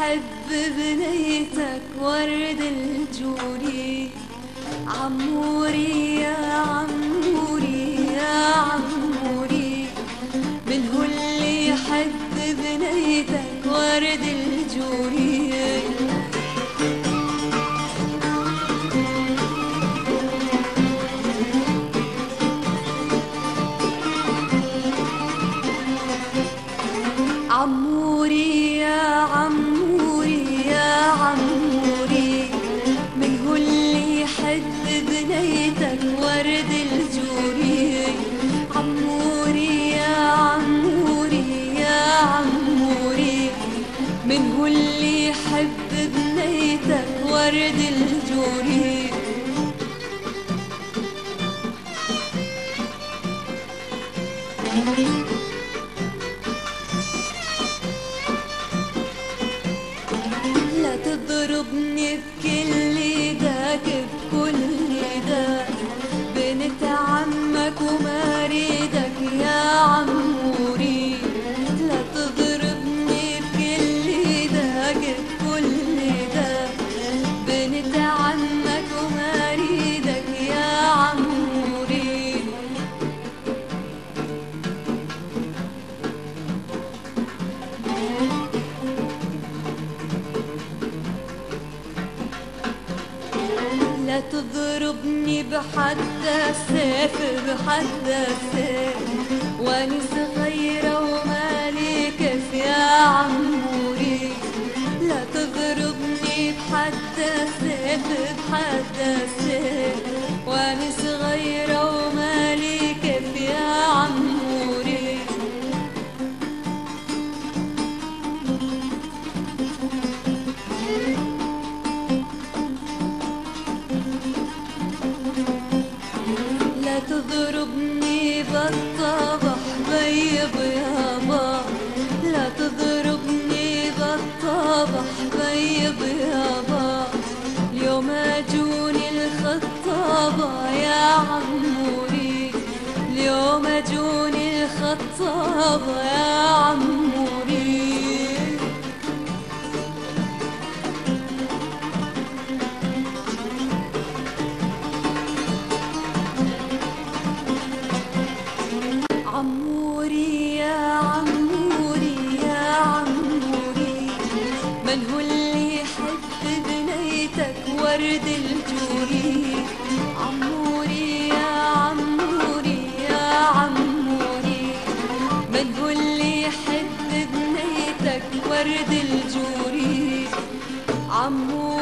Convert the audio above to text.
يحب بنيتك ورد الجوري. عموري يا عموري يا عموري، من هو اللي يحب بنيتك ورد الجوري. عموري يا عموري يا عموري، من هو اللي يحب بنيتك ورد الجوري. عموري يا عموري يا عموري، من هو اللي يحب بنيتك ورد الجوري. لا تضربني بكل ايدك بكل ايدك، بنت عمك وما ريدك يا عموري. لا تضربني بكل ايدك بكل ايدك، بنت عمك وما ريدك يا عموري. لا تضربني بحد السيف بحد السيف، واني صغيرة ومالي كيف يا عموري. لا تضربني بحد السيف بحد السيف، واني صغيرة ومالي كيف يا عموري. لا تضربني بالطبح بيض يابا، لا تضربني بالطبح بيض يابا. اليوم اجوني الخطابة يا عموري، اليوم اجوني الخطابة يا عموري. عموري يا عموري يا عموري، من هو اللي يحب بنيتك ورد الجوري. عموري يا عموري يا عموري، من هو اللي يحب بنيتك ورد الجوري. عموري